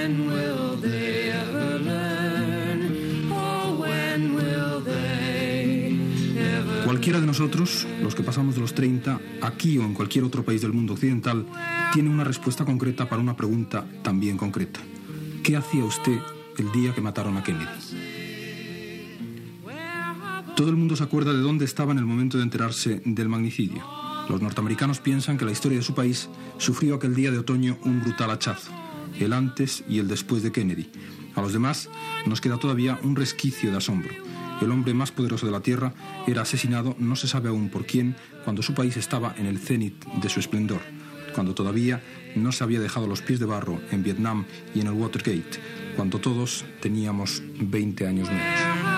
when will they ever learn? Oh, when will they ever... Cualquiera de nosotros, los que pasamos de los 30, aquí o en cualquier otro país del mundo occidental, tiene una respuesta concreta para una pregunta también concreta. ¿Qué hacía usted el día que mataron a Kennedy? Todo el mundo se acuerda de dónde estaba en el momento de enterarse del magnicidio. Los norteamericanos piensan que la historia de su país sufrió aquel día de otoño un brutal hachazo, el antes y el después de Kennedy. A los demás nos queda todavía un resquicio de asombro. El hombre más poderoso de la Tierra era asesinado, no se sabe aún por quién, cuando su país estaba en el cenit de su esplendor, cuando todavía no se había dejado los pies de barro en Vietnam y en el Watergate, cuando todos teníamos 20 años menos.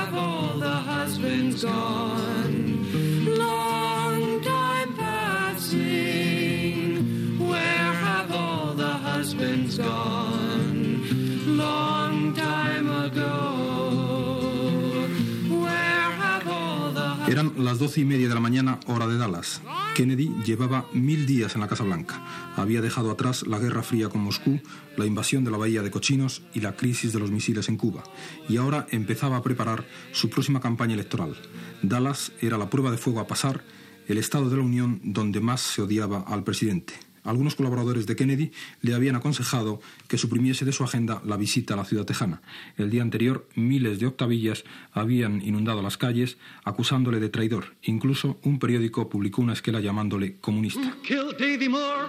Eran las 12:30 de la mañana, hora de Dallas. Kennedy llevaba 1000 días en la Casa Blanca. Había dejado atrás la Guerra Fría con Moscú, la invasión de la Bahía de Cochinos y la crisis de los misiles en Cuba. Y ahora empezaba a preparar su próxima campaña electoral. Dallas era la prueba de fuego a pasar, el estado de la Unión donde más se odiaba al presidente. Algunos colaboradores de Kennedy le habían aconsejado que suprimiese de su agenda la visita a la ciudad tejana. El día anterior, miles de octavillas habían inundado las calles acusándole de traidor. Incluso un periódico publicó una esquela llamándole comunista. Kill Davy Moore.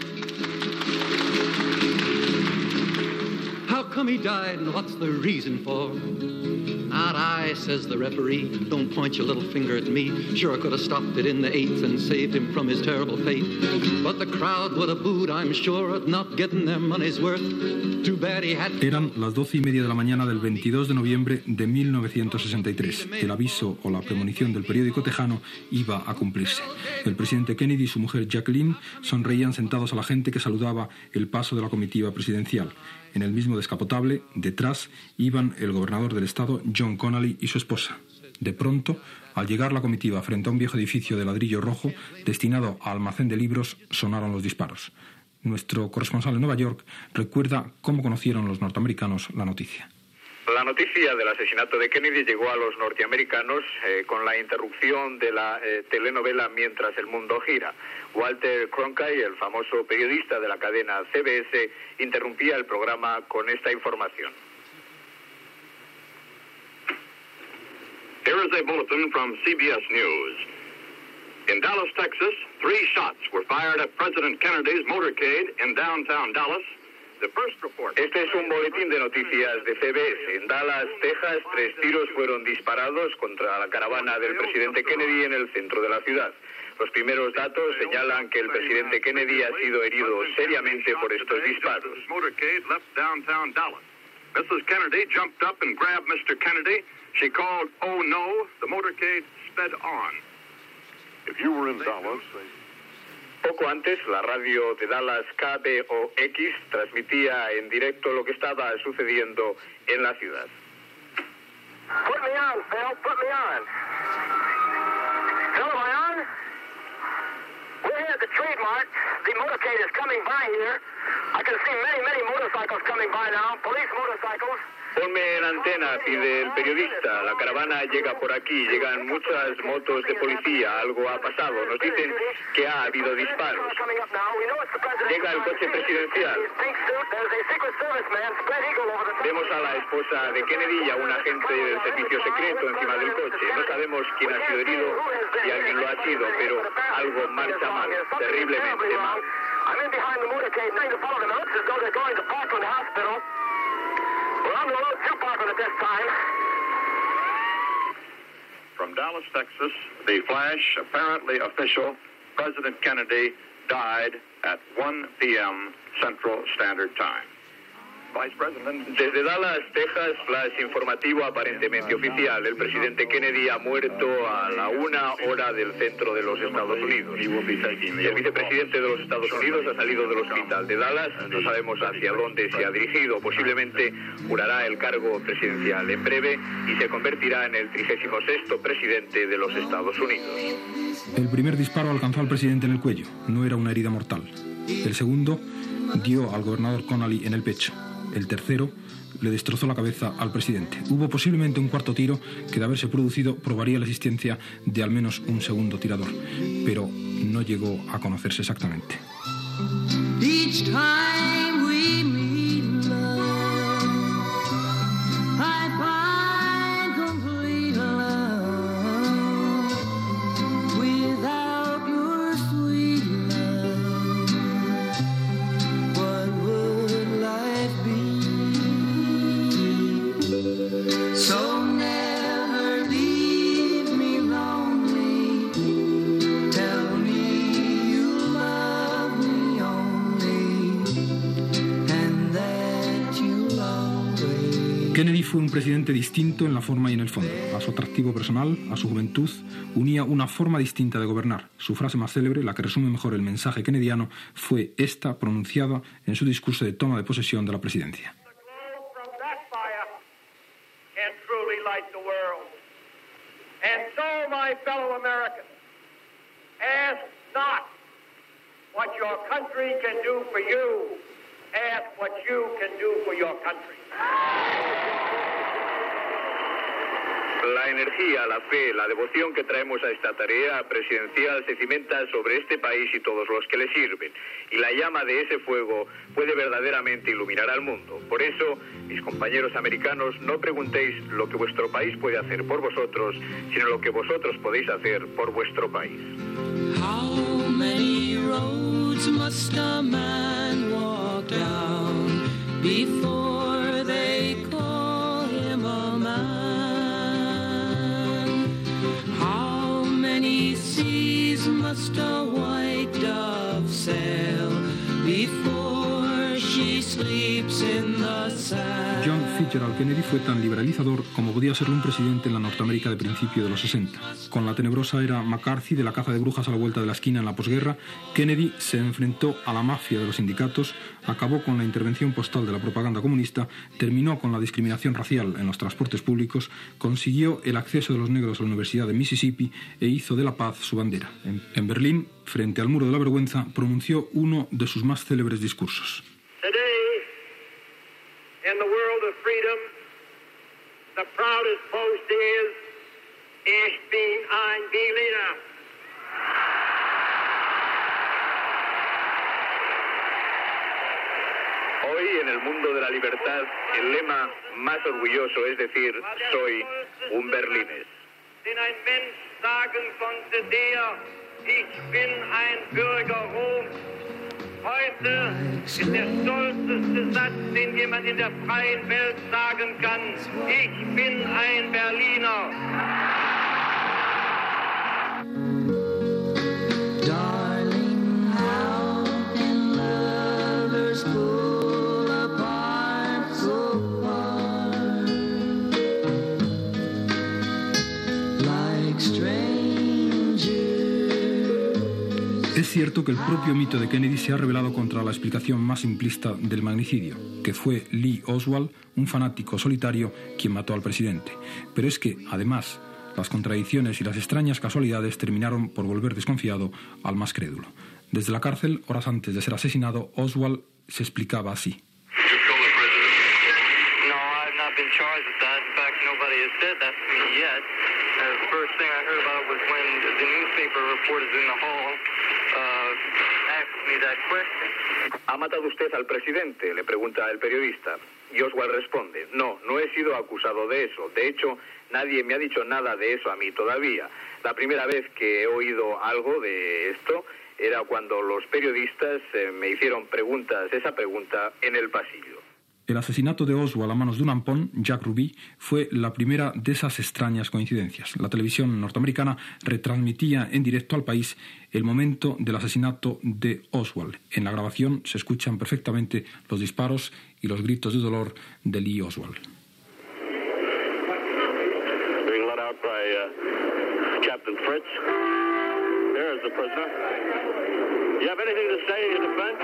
How come he died and what's the reason for? Not I, says the referee. Don't point your little finger at me. Sure, I could have stopped it in the 8th and saved him from his terrible fate. But the crowd would have booed, I'm sure, at not getting their money's worth. Too bad he had... Eran las 12:30 de la mañana del 22 de noviembre de 1963. El aviso o la premonición del periódico tejano iba a cumplirse. El presidente Kennedy y su mujer Jacqueline sonreían sentados a la gente que saludaba el paso de la comitiva presidencial. En el mismo descapotable, detrás, iban el gobernador del estado, John Connally, y su esposa. De pronto, al llegar la comitiva frente a un viejo edificio de ladrillo rojo destinado a almacén de libros, sonaron los disparos. Nuestro corresponsal en Nueva York recuerda cómo conocieron los norteamericanos la noticia. La noticia del asesinato de Kennedy llegó a los norteamericanos con la interrupción de la telenovela Mientras el mundo gira. Walter Cronkite, el famoso periodista de la cadena CBS, interrumpía el programa con esta información. Here is a bulletin from CBS News. In Dallas, Texas, 3 shots were fired at President Kennedy's motorcade in downtown Dallas. Este es un boletín de noticias de CBS. En Dallas, Texas, 3 tiros fueron disparados contra la caravana del presidente Kennedy en el centro de la ciudad. Los primeros datos señalan que el presidente Kennedy ha sido herido seriamente por estos disparos. Mrs. Kennedy jumped up and grabbed Mr. Kennedy. She called, "Oh no!" The motorcade sped on. If you were in Dallas... Poco antes, la radio de Dallas KBOX transmitía en directo lo que estaba sucediendo en la ciudad. Put me on, Phil, put me on. Phil, am I on? We're here at the trademark. The motorcade is coming by here. I can see many motorcycles coming by now, police motorcycles. Ponme en antena, pide el periodista. La caravana llega por aquí, llegan muchas motos de policía, algo ha pasado. Nos dicen que ha habido disparos. Llega el coche presidencial. Vemos a la esposa de Kennedy y a un agente del servicio secreto encima del coche. No sabemos quién ha sido herido, si alguien lo ha sido, pero algo marcha mal, terriblemente mal. I'm in behind the motorcade trying to follow them. It looks as though they're going to Parkland Hospital. We're on the road to Parkland at this time. From Dallas, Texas, the flash, apparently official, President Kennedy died at 1 p.m. Central Standard Time. Desde Dallas, Texas, flash informativo aparentemente oficial. El presidente Kennedy ha muerto a la 1 hora del centro de los Estados Unidos. El vicepresidente de los Estados Unidos ha salido del hospital de Dallas. No sabemos hacia dónde se ha dirigido. Posiblemente jurará el cargo presidencial en breve y se convertirá en el 36º presidente de los Estados Unidos. El primer disparo alcanzó al presidente en el cuello. No era una herida mortal. El segundo dio al gobernador Connally en el pecho. El tercero le destrozó la cabeza al presidente. Hubo posiblemente un cuarto tiro que, de haberse producido, probaría la existencia de al menos un segundo tirador, pero no llegó a conocerse exactamente. Each time we meet love, I find complete love. Without your sweet love, what would life be? So never leave me lonely. Tell me you love me only, and that you'll always. Kennedy fue un presidente distinto en la forma y en el fondo. A su atractivo personal, a su juventud, unía una forma distinta de gobernar. Su frase más célebre, la que resume mejor el mensaje kennediano, fue esta pronunciada en su discurso de toma de posesión de la presidencia. The glow from that fire can truly light the world. And so, my fellow Americans, ask not what your country can do for you, ask what you can do for your country. La energía, la fe, la devoción que traemos a esta tarea presidencial se cimenta sobre este país y todos los que le sirven. Y la llama de ese fuego puede verdaderamente iluminar al mundo. Por eso, mis compañeros americanos, no preguntéis lo que vuestro país puede hacer por vosotros, sino lo que vosotros podéis hacer por vuestro país. How many roads must a man walk down before they call him a man? How many seas must a white dove sail before she sleeps in the sand? John Fitzgerald Kennedy fue tan liberalizador como podía serlo un presidente en la Norteamérica de principio de los 60. Con la tenebrosa era McCarthy de la caza de brujas a la vuelta de la esquina en la posguerra, Kennedy se enfrentó a la mafia de los sindicatos, acabó con la intervención postal de la propaganda comunista, terminó con la discriminación racial en los transportes públicos, consiguió el acceso de los negros a la Universidad de Mississippi e hizo de la paz su bandera. En Berlín, frente al muro de la vergüenza, pronunció uno de sus más célebres discursos. Today, in the world of freedom, the proudest boast is, ich bin ein Berliner. Hoy, en el mundo de la libertad, el lema más orgulloso es decir, soy un berlinés. Den ein Mensch sagen konnte, ich bin ein Bürger Roms. Heute ist der stolzeste Satz, den jemand in der freien Welt sagen kann, ich bin ein Berliner. Darling, how can lovers pull apart so far? Like strangers. Es cierto que el propio mito de Kennedy se ha rebelado contra la explicación más simplista del magnicidio, que fue Lee Oswald, un fanático solitario, quien mató al presidente. Pero es que, además, las contradicciones y las extrañas casualidades terminaron por volver desconfiado al más crédulo. Desde la cárcel, horas antes de ser asesinado, Oswald se explicaba así. No, I've not been charged with that. In fact, nobody has said that to me yet. The first thing I heard about was when the newspaper reporters in the hall asked me that question. ¿Ha matado usted al presidente?, le pregunta el periodista. Y Oswald responde, no he sido acusado de eso. De hecho, nadie me ha dicho nada de eso a mí todavía. La primera vez que he oído algo de esto era cuando los periodistas me hicieron esa pregunta en el pasillo. El asesinato de Oswald a manos de un ampón, Jack Ruby, fue la primera de esas extrañas coincidencias. La televisión norteamericana retransmitía en directo al país el momento del asesinato de Oswald. En la grabación se escuchan perfectamente los disparos y los gritos de dolor de Lee Oswald. Being let out by Captain Fritz. There's the prisoner. You have anything to say in your defense?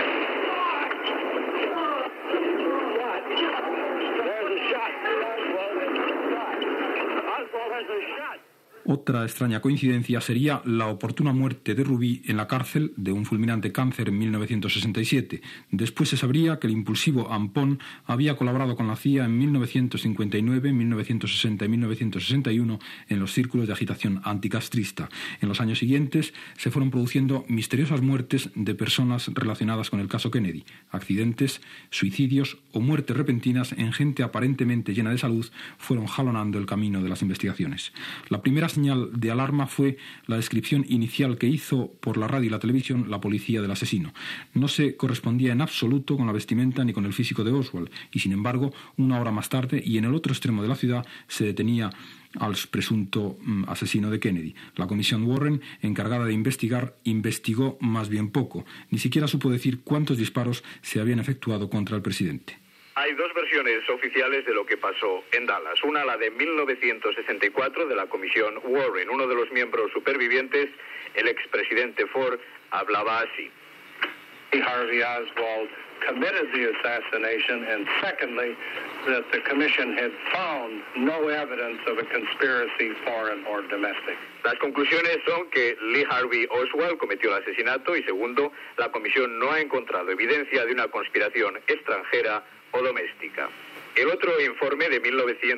There's a shot. Oswald has a shot. Otra extraña coincidencia sería la oportuna muerte de Rubí en la cárcel de un fulminante cáncer en 1967. Después se sabría que el impulsivo Ampón había colaborado con la CIA en 1959, 1960 y 1961 en los círculos de agitación anticastrista. En los años siguientes se fueron produciendo misteriosas muertes de personas relacionadas con el caso Kennedy, accidentes, suicidios o muertes repentinas en gente aparentemente llena de salud fueron jalonando el camino de las investigaciones. La primera señal de alarma fue la descripción inicial que hizo por la radio y la televisión la policía del asesino. No se correspondía en absoluto con la vestimenta ni con el físico de Oswald, y sin embargo, una hora más tarde y en el otro extremo de la ciudad se detenía al presunto asesino de Kennedy. La comisión Warren, encargada de investigar, investigó más bien poco. Ni siquiera supo decir cuántos disparos se habían efectuado contra el presidente. Hay dos versiones oficiales de lo que pasó en Dallas. Una, la de 1964, de la Comisión Warren. Uno de los miembros supervivientes, el expresidente Ford, hablaba así. Harvey Oswald committed the assassination, and secondly, that the commission had found no evidence of a conspiracy, foreign or domestic. Las conclusiones son que Lee Harvey Oswald cometió el asesinato y segundo, la comisión no ha encontrado evidencia de una conspiración extranjera o doméstica. El otro informe de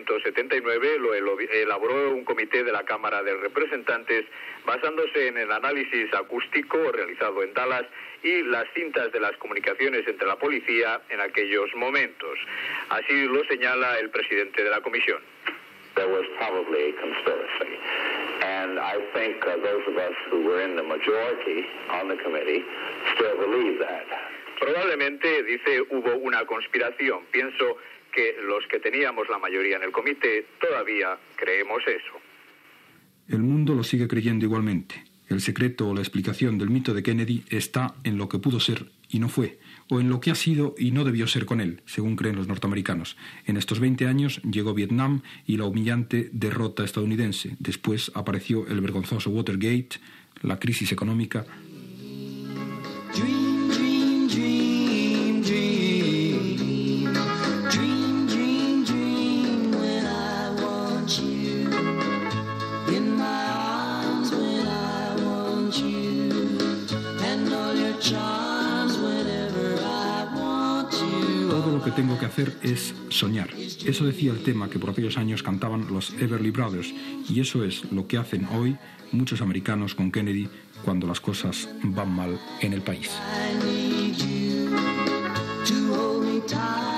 1979 lo elaboró un comité de la Cámara de Representantes basándose en el análisis acústico realizado en Dallas y las cintas de las comunicaciones entre la policía en aquellos momentos. Así lo señala el presidente de la comisión. There was probably a conspiracy. And I think those of us who were in the majority on the committee still believe that. Probablemente, dice, hubo una conspiración. Pienso que los que teníamos la mayoría en el comité todavía creemos eso. El mundo lo sigue creyendo igualmente. El secreto o la explicación del mito de Kennedy está en lo que pudo ser y no fue, o en lo que ha sido y no debió ser con él, según creen los norteamericanos. En estos 20 años llegó Vietnam y la humillante derrota estadounidense. Después apareció el vergonzoso Watergate, la crisis económica. Todo lo que tengo que hacer es soñar. Eso decía el tema que por aquellos años cantaban los Everly Brothers, y eso es lo que hacen hoy muchos americanos con Kennedy cuando las cosas van mal en el país. I need you to hold me tight.